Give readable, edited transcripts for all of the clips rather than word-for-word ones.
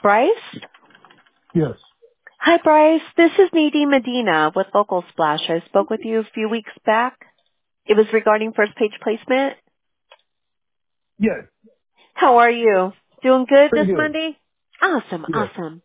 Bryce? Yes. Hi, Bryce. This is Nadine Medina with Local Splash. I spoke with you a few weeks back. It was regarding first page placement. Yes. How are you? Doing good Pretty this good. Monday? Awesome, Yes. awesome.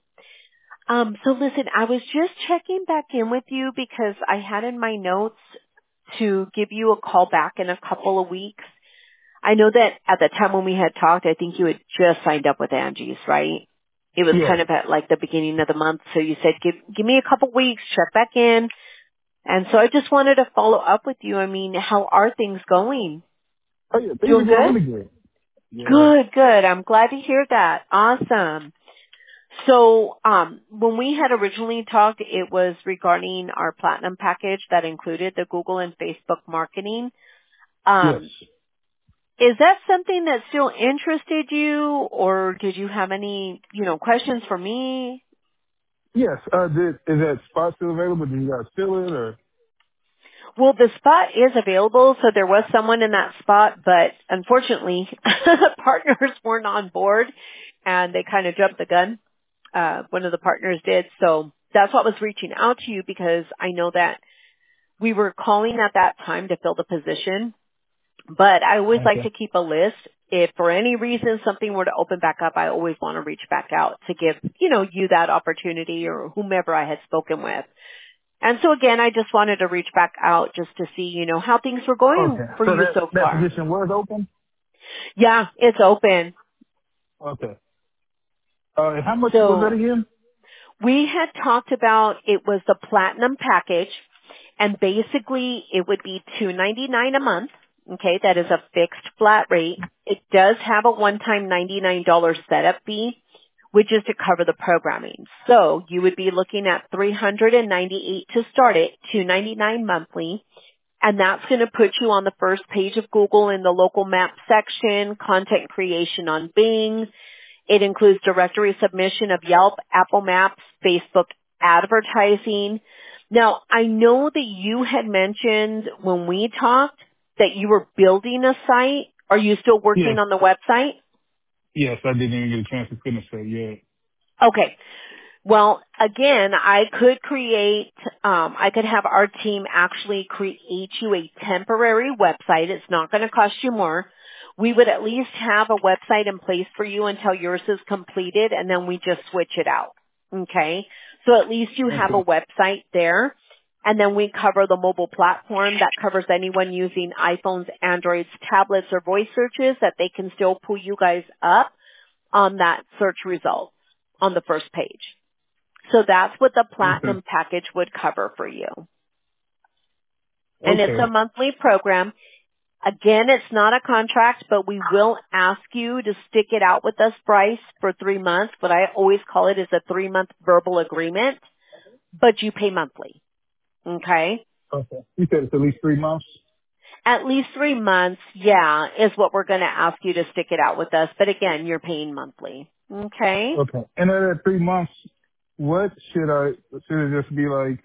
So listen, I was just checking back in with you because I had in my notes to give you a call back in a couple of weeks. I know that at the time when we had talked, I think you had just signed up with Angie's, right? It was Yes. kind of at like the beginning of the month, so you said, give me a couple weeks, check back in. And so I just wanted to follow up with you. I mean, how are things going? Oh yeah, things are Doing going good? really good. Yeah. Good, good. I'm glad to hear that. Awesome. So, when we had originally talked, it was regarding our platinum package that included the Google and Facebook marketing. Yes. Um, is that something that still interested you, or did you have any, questions for me? Yes. Is that spot still available? Do you guys fill it or? Well, the spot is available, so there was someone in that spot, but unfortunately, partners weren't on board, and they kind of jumped the gun. One of the partners did, so that's what was reaching out to you because I know that we were calling at that time to fill the position, but I always like Okay. to keep a list. If for any reason something were to open back up, I always want to reach back out to give, you that opportunity or whomever I had spoken with. And so again, I just wanted to reach back out just to see, how things were going Okay. for So you that so that far. position was open. Yeah, it's open. Okay. And how much was that So again? we had talked about it was the platinum package, and basically it would be $299 a month. Okay, that is a fixed flat rate. It does have a one-time $99 setup fee, which is to cover the programming. So you would be looking at $398 to start it, $299 monthly, and that's going to put you on the first page of Google in the local map section, content creation on Bing. It includes directory submission of Yelp, Apple Maps, Facebook advertising. Now, I know that you had mentioned when we talked that you were building a site. Are you still working Yes. on the website? Yes. I didn't even get a chance to finish that yet. Okay. Well, again, I could have our team actually create you a temporary website. It's not going to cost you more. We would at least have a website in place for you until yours is completed, and then we just switch it out. Okay? So at least you have a Okay. website there, and then we cover the mobile platform that covers anyone using iPhones, Androids, tablets, or voice searches that they can still pull you guys up on that search result on the first page. So that's what the Okay. platinum package would cover for you. And it's a Okay. monthly program. Again, it's not a contract, but we will ask you to stick it out with us, Bryce, for 3 months. What I always call it is a 3-month verbal agreement, but you pay monthly. Okay? Okay. You said it's at least 3 months. At least 3 months, yeah, is what we're going to ask you to stick it out with us. But again, you're paying monthly. Okay? Okay. And then at 3 months, what should it just be like?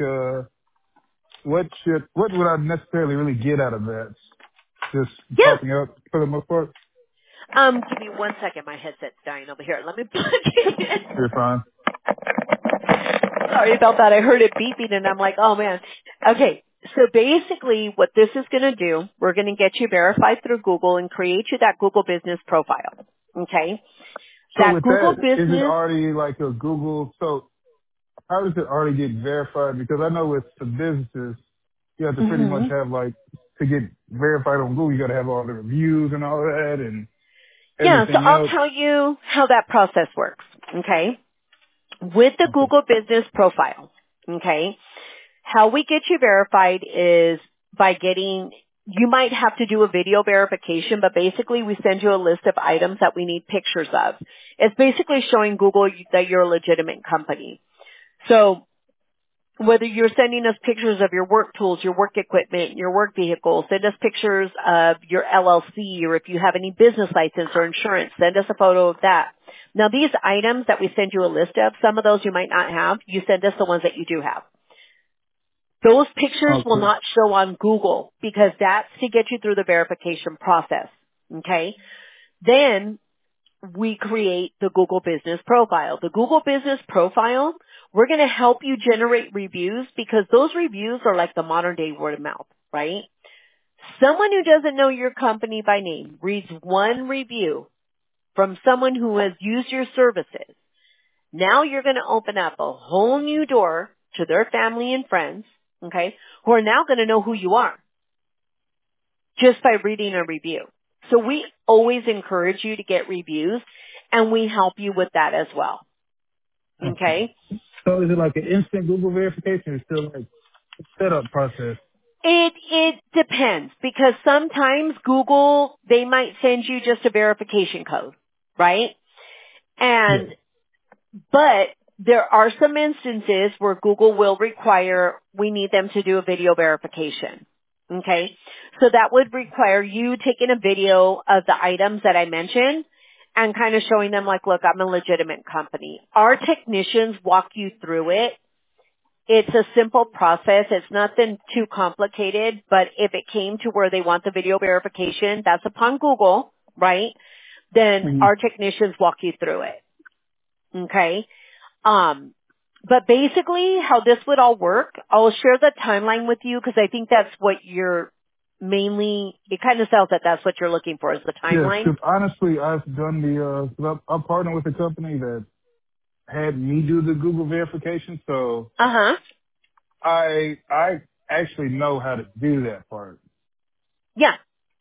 What would I necessarily really get out of that? Just Yeah. talking up for the most part? Give me 1 second. My headset's dying over here. Let me plug it in. You're fine. Sorry about that. I heard it beeping and I'm like, oh man. Okay. So basically what this is going to do, we're going to get you verified through Google and create you that Google business profile. Okay. So That with Google that, is it business, already like a Google? So how does it already get verified? Because I know with the businesses, you have to pretty much hmm have like, to get verified on Google, you got to have all the reviews and all that and yeah, so everything I'll else. tell you how that process works. Okay. With the Okay. Google business profile. Okay. How we get you verified is by you might have to do a video verification, but basically we send you a list of items that we need pictures of. It's basically showing Google that you're a legitimate company. So whether you're sending us pictures of your work tools, your work equipment, your work vehicle, send us pictures of your LLC, or if you have any business license or insurance, send us a photo of that. Now these items that we send you a list of, some of those you might not have, you send us the ones that you do have. Those pictures will Okay. not show on Google because that's to get you through the verification process. Okay? Then we create the Google Business Profile. The Google Business Profile, we're going to help you generate reviews because those reviews are like the modern day word of mouth, right? Someone who doesn't know your company by name reads one review from someone who has used your services. Now you're going to open up a whole new door to their family and friends, okay, who are now going to know who you are just by reading a review. So we always encourage you to get reviews, and we help you with that as well, Okay. okay? So is it like an instant Google verification or still like a setup process? It depends because sometimes Google, they might send you just a verification code, right? Yes. But there are some instances where Google will require, we need them to do a video verification. Okay? So that would require you taking a video of the items that I mentioned and kind of showing them like, look, I'm a legitimate company. Our technicians walk you through it. It's a simple process. It's nothing too complicated, but if it came to where they want the video verification, that's upon Google, right? Then Mhm. our technicians walk you through it. Okay? But basically how this would all work, I'll share the timeline with you because I think that's what you're mainly, it kind of sounds that that's what you're looking for is the Yes, timeline. because honestly, I've done I'm partnered with a company that had me do the Google verification, so Uh-huh. I actually know how to do that part. Yeah.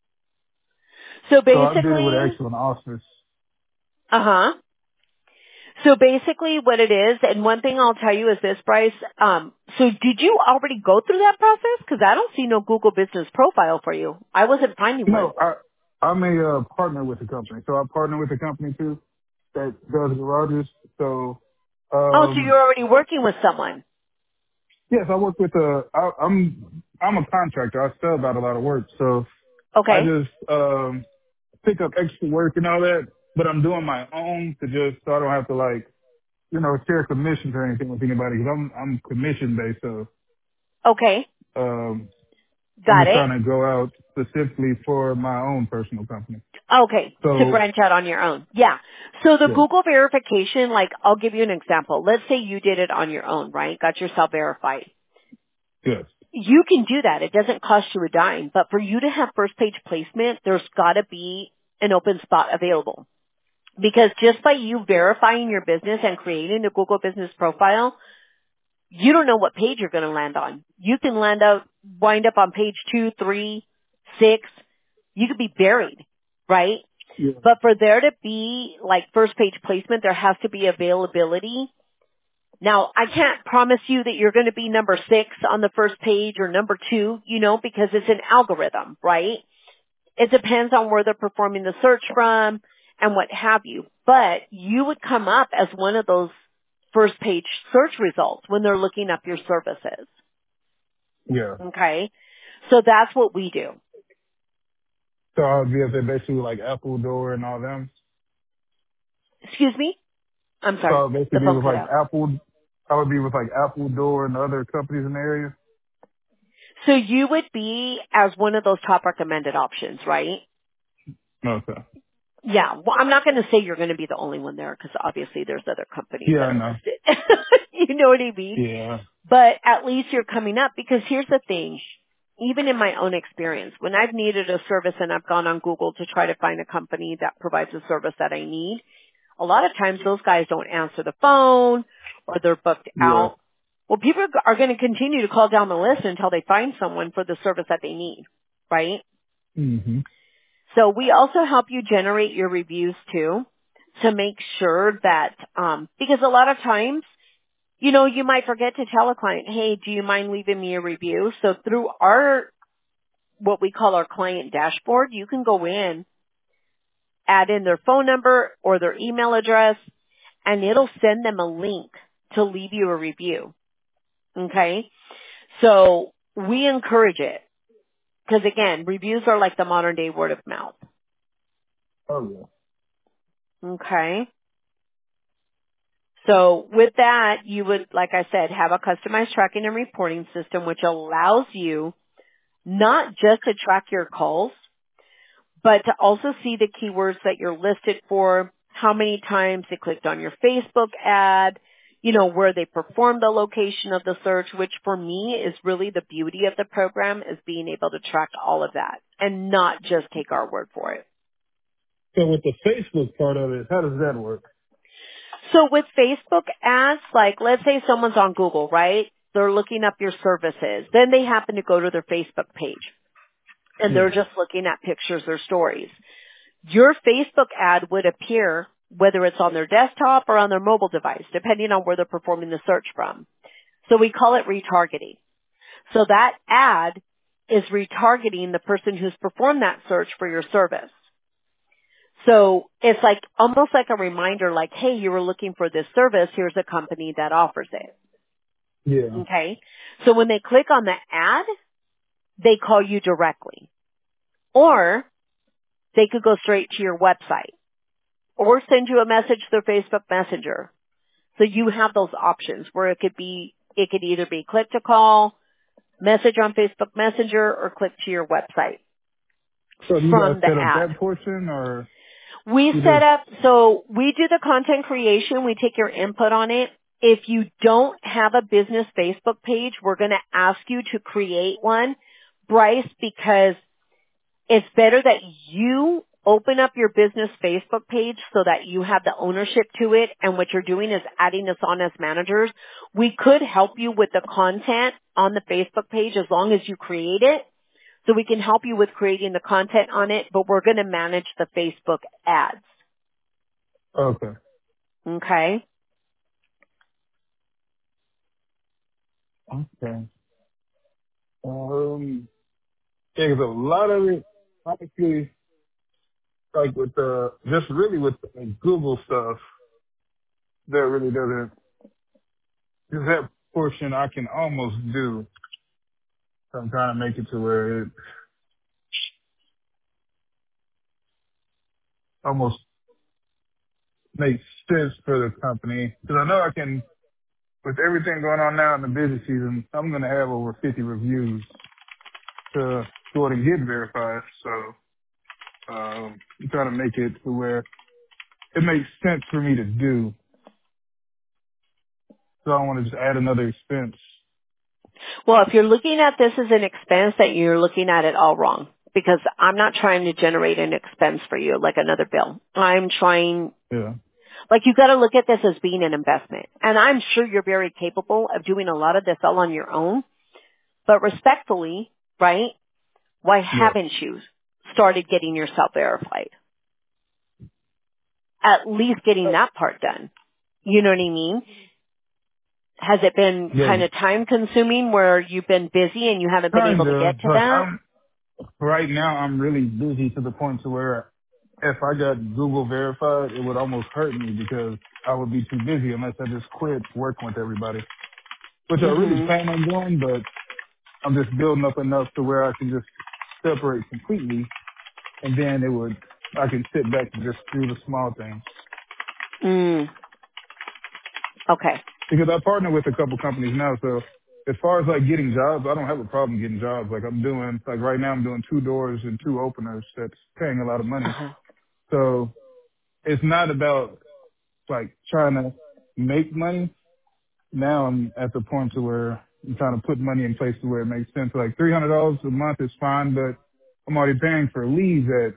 So So I did it with basically, actual office. uh-huh. So basically what it is, and one thing I'll tell you is this, Bryce, so did you already go through that process? Because I don't see no Google business profile for you. I wasn't finding one. No, I'm a partner with the company, so I partner with the company too that does garages. So Oh, so you're already working with someone. yes, I work with I'm a contractor. I sub out a lot of work, so I Okay. just pick up extra work and all that. But I'm doing my own to just so I don't have to like share commissions or anything with anybody because I'm commission based. So Okay. um, I'm Got just it. trying to go out specifically for my own personal company. Okay, to So branch out on your own. Yeah. So the yeah, Google verification, like I'll give you an example. Let's say you did it on your own, right? Got yourself verified. yes, You can do that. It doesn't cost you a dime. But for you to have first page placement, there's got to be an open spot available. Because just by you verifying your business and creating a Google business profile, you don't know what page you're going to land on. You can wind up on page 2, 3, 6. You could be buried, right? yeah, But for there to be like first page placement, there has to be availability. Now, I can't promise you that you're going to be number 6 on the first page or number 2, because it's an algorithm, right? It depends on where they're performing the search from and what have you. But you would come up as one of those first page search results when they're looking up your services. yeah. Okay? So that's what we do. So I'll be up there basically with like Apple Door and all them. Excuse me? I'm So sorry. I'll basically The be phone with cut like out. Apple. I would be with like Apple Door and other companies in the area. So you would be as one of those top recommended options, right? Okay. Yeah. Well, I'm not going to say you're going to be the only one there because obviously there's other companies Yeah, that I are know. listed. You know what I mean? Yeah. But at least you're coming up because here's the thing. Even in my own experience, when I've needed a service and I've gone on Google to try to find a company that provides a service that I need, a lot of times those guys don't answer the phone or they're booked Yeah. out. Well, people are going to continue to call down the list until they find someone for the service that they need, right? Mhm. So we also help you generate your reviews too to make sure that, because a lot of times, you might forget to tell a client, hey, do you mind leaving me a review? So through what we call our client dashboard, you can go in, add in their phone number or their email address, and it'll send them a link to leave you a review. Okay? So we encourage it. Because again, reviews are like the modern day word of mouth. Oh yeah. Okay? So with that, you would, like I said, have a customized tracking and reporting system which allows you not just to track your calls, but to also see the keywords that you're listed for, how many times they clicked on your Facebook ad, you know, where they performed the location of the search, which for me is really the beauty of the program, is being able to track all of that and not just take our word for it. So with the Facebook part of it, how does that work? So with Facebook ads, like let's say someone's on Google, right? They're looking up your services. Then they happen to go to their Facebook page and they're Yeah. just looking at pictures or stories. Your Facebook ad would appear whether it's on their desktop or on their mobile device, depending on where they're performing the search from. So we call it retargeting. So that ad is retargeting the person who's performed that search for your service. So it's like almost like a reminder like, hey, you were looking for this service. Here's a company that offers it. Yeah. Okay. So when they click on the ad, they call you directly. Or they could go straight to your website or send you a message through Facebook Messenger. So you have those options where it could either be click to call, message on Facebook Messenger, or click to your website So do you guys from the set up ad. that portion or We you set just, up, so we do the content creation. We take your input on it. If you don't have a business Facebook page, we're going to ask you to create one, Bryce, because it's better that you open up your business Facebook page so that you have the ownership to it, and what you're doing is adding us on as managers. We could help you with the content on the Facebook page as long as you create it. So we can help you with creating the content on it, but we're going to manage the Facebook ads. okay. Okay? Okay. Yeah, 'cause a lot of it, honestly, like with just really with the Google stuff, that really doesn't, 'cause that portion I can almost do. So I'm trying to make it to where it almost makes sense for the company. Because I know I can, with everything going on now in the busy season, I'm going to have over 50 reviews to go ahead and get verified. So I'm trying to make it to where it makes sense for me to do. So I don't want to just add another expense. Well, if you're looking at this as an expense, that you're looking at it all wrong. Because I'm not trying to generate an expense for you like another bill. I'm trying, Yeah. like you got to look at this as being an investment. And I'm sure you're very capable of doing a lot of this all on your own. But respectfully, right, why Yeah. haven't you started getting yourself verified? At least getting that part done. You know what I mean? Has it been Yeah. kind of time consuming where you've been busy and you haven't been able Kind to of. get to Like that? right now I'm really busy to the point to where if I got Google verified, it would almost hurt me because I would be too busy unless I just quit working with everybody, which I really Mhm. plan on doing, but I'm just building up enough to where I can just separate completely and then I can sit back and just do the small things. Mm. Okay. Because I partner with a couple companies now, so as far as like getting jobs, I don't have a problem getting jobs. Like right now I'm doing 2 doors and 2 openers that's paying a lot of money. Uh-huh. So it's not about like trying to make money. Now I'm at the point to where I'm trying to put money in place to where it makes sense. Like $300 a month is fine, but I'm already paying for leads at,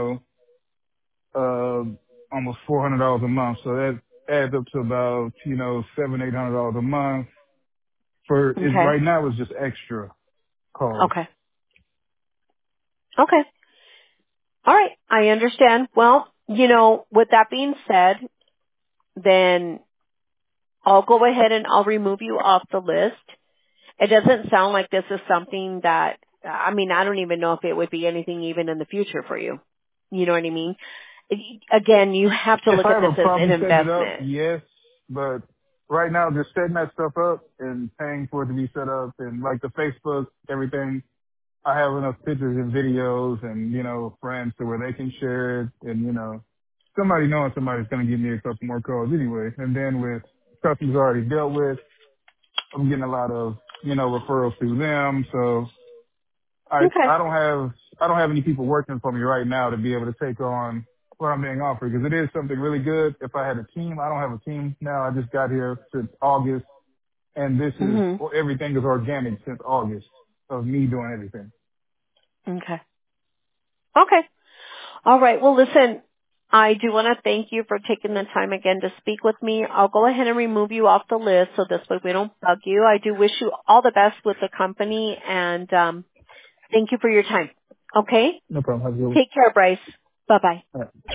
uh, almost $400 a month. So that adds up to about, $700-800 a month for it. Okay. Right now it's just extra costs. Okay. Okay. All right. I understand. Well, with that being said, then I'll go ahead and I'll remove you off the list. It doesn't sound like this is something that, I mean, I don't even know if it would be anything even in the future for you. You know what I mean? Again, you have to If look I at have this a as an problem setting it up, investment. yes, but right now just setting that stuff up and paying for it to be set up and like the Facebook, everything, I have enough pictures and videos and, friends to where they can share it and, somebody knowing somebody's going to give me a couple more calls anyway. And then with customers already dealt with, I'm getting a lot of, referrals through them. So I Okay. don't have any people working for me right now to be able to take on. what I'm being offered because it is something really good. If I had a team, I don't have a team now. I just got here since August, and Mhm. everything is organic since August of me doing everything. Okay. Okay. All right. Well, listen, I do want to thank you for taking the time again to speak with me. I'll go ahead and remove you off the list so this way we don't bug you. I do wish you all the best with the company, and thank you for your time. Okay? No problem. Have a good one. Take care, Bryce. Bye-bye. All right.